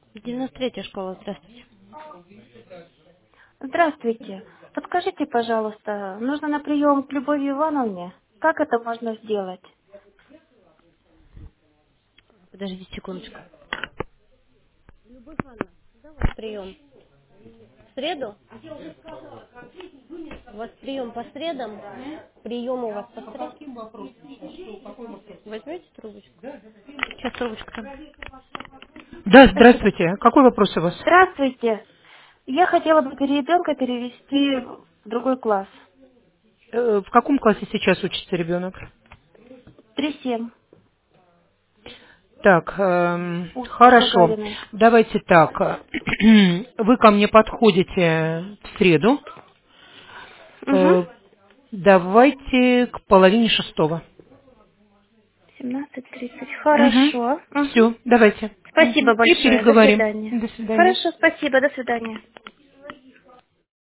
93-я школа, здравствуйте. Здравствуйте. Подскажите, пожалуйста, нужно на прием к Любови Ивановне. Как это можно сделать? Подождите секундочку. Когда у вас прием? В среду? У вас прием по средам? Прием у вас по средам? Возьмете трубочку? Сейчас трубочку там. Да, Спасибо. здравствуйте. Какой вопрос у вас? Здравствуйте. Я хотела бы ребенка перевести в другой класс. В каком классе сейчас учится ребенок? 3-7. Так, У хорошо. Гагариной. Давайте так. Вы ко мне подходите в среду. Угу. Э, Давайте к половине шестого. 17:30. Угу. Хорошо. Угу. Все, давайте. Спасибо И большое. До переговорим. свидания. До свидания. Хорошо, спасибо. До свидания.